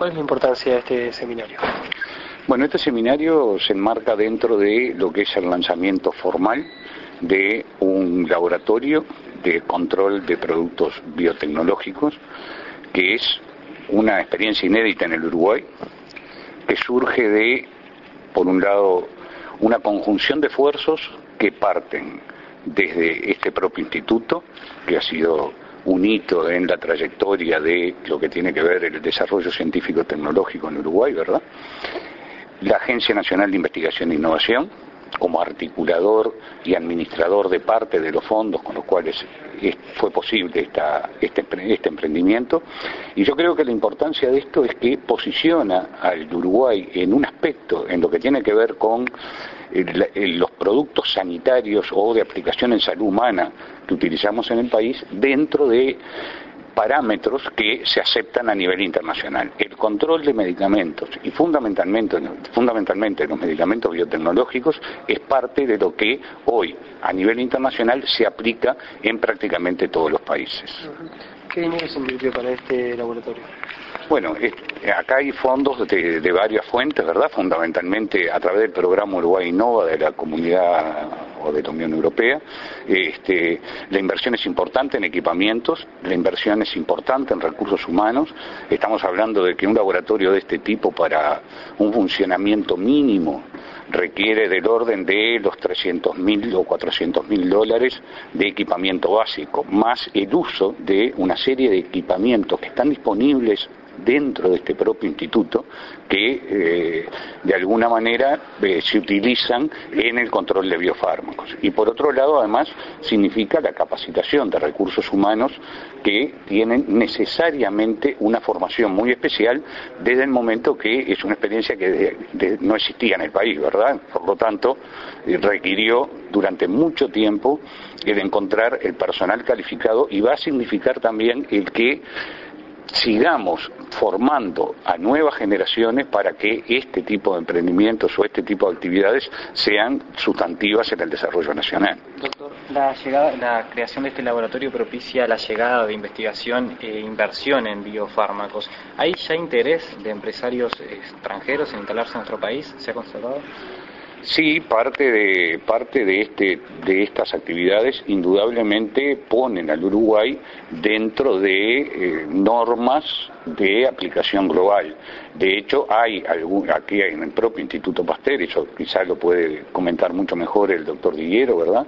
¿Cuál es la importancia de este seminario? Bueno, este seminario se enmarca dentro de lo que es el lanzamiento formal de un laboratorio de control de productos biotecnológicos, que es una experiencia inédita en el Uruguay, que surge de, por un lado, una conjunción de esfuerzos que parten desde este propio instituto, que ha sido un hito en la trayectoria de lo que tiene que ver el desarrollo científico-tecnológico en Uruguay, ¿verdad? La Agencia Nacional de Investigación e Innovación, como articulador y administrador de parte de los fondos con los cuales fue posible este emprendimiento. Y yo creo que la importancia de esto es que posiciona al Uruguay en un aspecto en lo que tiene que ver con los productos sanitarios o de aplicación en salud humana que utilizamos en el país dentro de parámetros que se aceptan a nivel internacional. El control de medicamentos y fundamentalmente los medicamentos biotecnológicos es parte de lo que hoy a nivel internacional se aplica en prácticamente todos los países. ¿Qué dinero se invirtió para este laboratorio? Bueno, acá hay fondos de varias fuentes, ¿verdad? Fundamentalmente a través del programa Uruguay Innova de la Comunidad o de la Unión Europea. La inversión es importante en equipamientos, la inversión es importante en recursos humanos. Estamos hablando de que un laboratorio de este tipo para un funcionamiento mínimo requiere del orden de los $300.000 o $400.000 de equipamiento básico, más el uso de una serie de equipamientos que están disponibles dentro de este propio instituto que de alguna manera se utilizan en el control de biofármacos. Y por otro lado, además, significa la capacitación de recursos humanos que tienen necesariamente una formación muy especial desde el momento que es una experiencia que no existía en el país, ¿verdad? Por lo tanto, requirió durante mucho tiempo el encontrar el personal calificado y va a significar también el que sigamos formando a nuevas generaciones para que este tipo de emprendimientos o este tipo de actividades sean sustantivas en el desarrollo nacional. Doctor, la creación de este laboratorio propicia la llegada de investigación e inversión en biofármacos. ¿Hay ya interés de empresarios extranjeros en instalarse en nuestro país? ¿Se ha constatado? Sí, parte de estas actividades indudablemente ponen al Uruguay dentro de normas de aplicación global. De hecho, hay aquí en el propio Instituto Pasteur, eso quizás lo puede comentar mucho mejor el doctor Diguero, ¿verdad?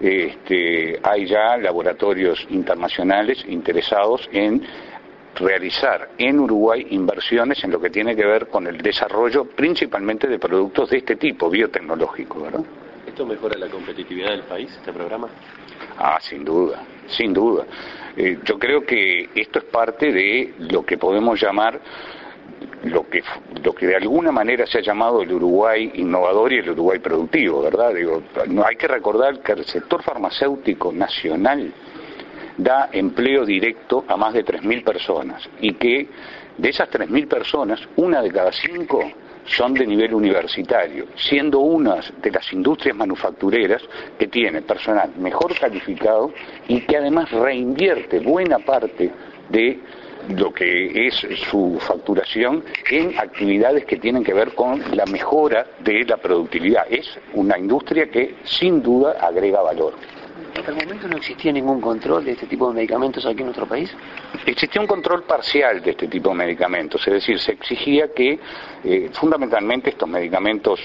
Hay ya laboratorios internacionales interesados en realizar en Uruguay inversiones en lo que tiene que ver con el desarrollo principalmente de productos de este tipo, biotecnológicos, ¿verdad? ¿Esto mejora la competitividad del país, este programa? Sin duda, sin duda. Yo creo que esto es parte de lo que podemos llamar lo que de alguna manera se ha llamado el Uruguay innovador y el Uruguay productivo, ¿verdad? Hay que recordar que el sector farmacéutico nacional da empleo directo a más de 3.000 personas y que de esas 3.000 personas, una de cada 5 son de nivel universitario, siendo una de las industrias manufactureras que tiene personal mejor calificado y que además reinvierte buena parte de lo que es su facturación en actividades que tienen que ver con la mejora de la productividad. Es una industria que sin duda agrega valor. ¿Hasta el momento no existía ningún control de este tipo de medicamentos aquí en nuestro país? Existía un control parcial de este tipo de medicamentos, es decir, se exigía que fundamentalmente estos medicamentos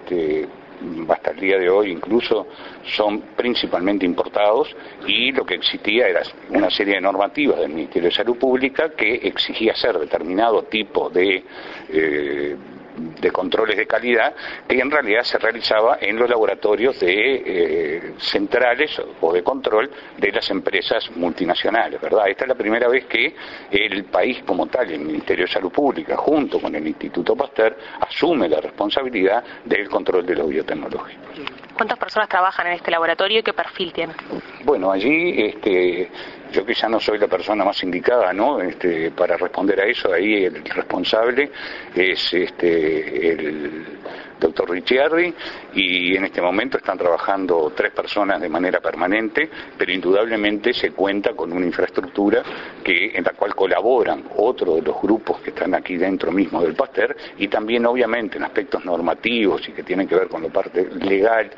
hasta el día de hoy incluso son principalmente importados y lo que existía era una serie de normativas del Ministerio de Salud Pública que exigía hacer determinado tipo de controles de calidad que en realidad se realizaba en los laboratorios de centrales o de control de las empresas multinacionales, ¿verdad? Esta es la primera vez que el país como tal, el Ministerio de Salud Pública, junto con el Instituto Pasteur, asume la responsabilidad del control de los biotecnológicos. ¿Cuántas personas trabajan en este laboratorio y qué perfil tiene? Bueno, allí yo quizá no soy la persona más indicada, ¿no? Para responder a eso. Ahí el responsable es el doctor Ricciardi, y en este momento están trabajando 3 personas de manera permanente, pero indudablemente se cuenta con una infraestructura en la cual colaboran otros de los grupos que están aquí dentro mismo del Pasteur, y también obviamente en aspectos normativos y que tienen que ver con la parte legal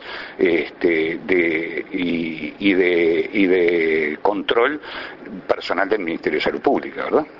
y de control personal del Ministerio de Salud Pública, ¿verdad?